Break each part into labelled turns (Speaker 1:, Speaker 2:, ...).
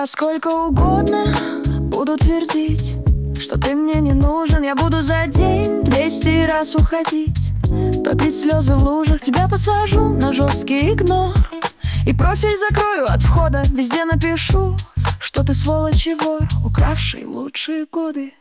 Speaker 1: Я сколько угодно буду твердить, что ты мне не нужен. Я буду за день 200 раз уходить, топить слезы в лужах. Тебя посажу на жесткий игнор и профиль закрою от входа. Везде напишу, что ты сволочь и вор, укравший лучшие годы.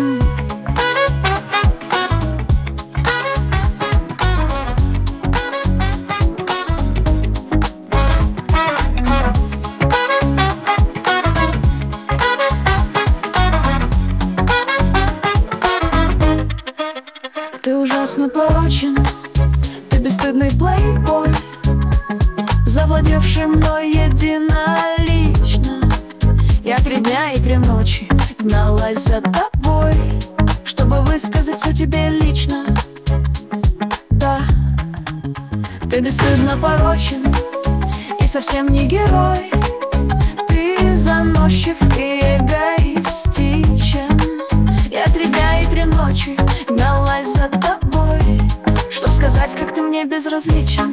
Speaker 1: Ты ужасно порочен, ты бесстыдный плейбой, завладевший мной единолично. Я 3 дня и 3 ночи гналась за тобой, чтобы высказать все тебе лично. Да, ты бесстыдно порочен и совсем не герой. Ты заносчив и эгоистичен. Я 3 дня и 3 ночи гналась за тобой, чтоб сказать, как ты мне безразличен.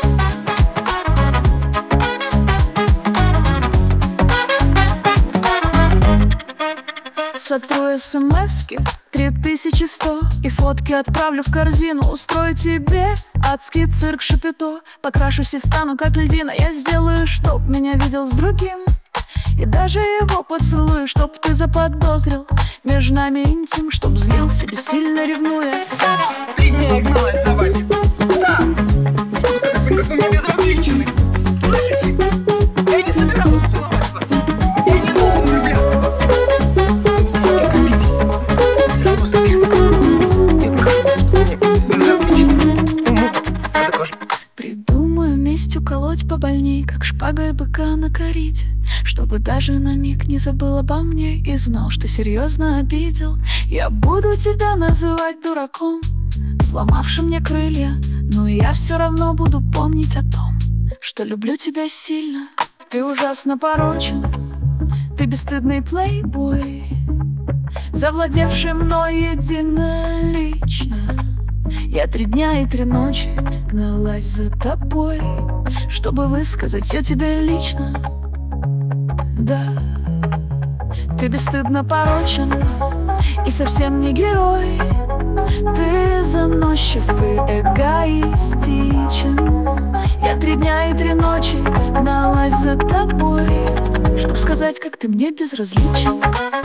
Speaker 1: Сотру смски 3100 и фотки отправлю в корзину. Устрою тебе адский цирк Шапито. Покрашусь и стану как льдина. Я сделаю, чтоб меня видел с другим, и даже его поцелую, чтоб ты заподозрил между нами интим, чтоб злился, бессильно ревнуя.
Speaker 2: 3 дня я гналась за вами. Да, чтобы сказать им, как вы мне безразличны. Слышите? Я не собиралась целовать вас. Я не думала влюбляться во всех. Вы меня так обидели. Все равно хочу. Я докажу вам, что вы мне безразличны. Я докажу.
Speaker 1: Придумаю месть уколоть побольней, как шпагой быка на корите, чтобы даже на миг не забыл обо мне и знал, что серьезно обидел. Я буду тебя называть дураком, сломавшим мне крылья, но я все равно буду помнить о том, что люблю тебя сильно. Ты ужасно порочен, ты бесстыдный плейбой, завладевший мной единолично. Я 3 дня и 3 ночи гналась за тобой, чтобы высказать все тебе лично. Да, ты бесстыдно порочен и совсем не герой. Ты заносчив и эгоистичен. Я 3 дня и 3 ночи гналась за тобой, чтоб сказать, как ты мне безразличен.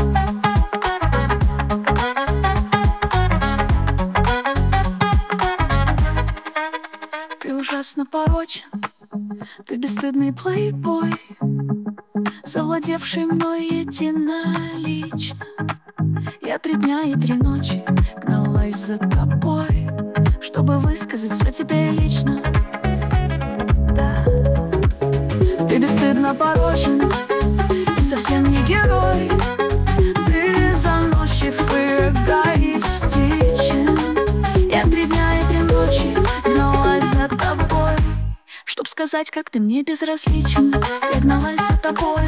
Speaker 1: Ты ужасно порочен, ты бесстыдный плейбой, завладевший мной единолично. Я 3 дня и 3 ночи гналась за тобой, чтобы высказать все тебе лично. Да, ты бесстыдно порочен и совсем не герой. Ты заносчив и эгоистичен. Я 3 дня и 3 ночи гналась за тобой, чтоб сказать, как ты мне безразличен. Я гналась за тобой,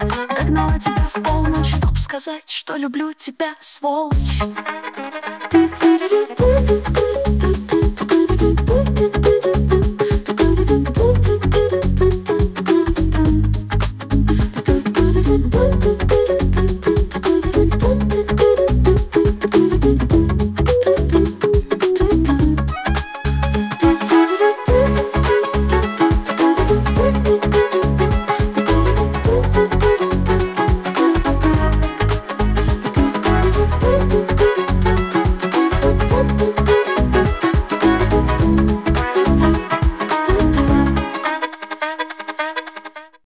Speaker 1: догнала тебя в полночь, чтоб сказать, что люблю тебя, сволочь.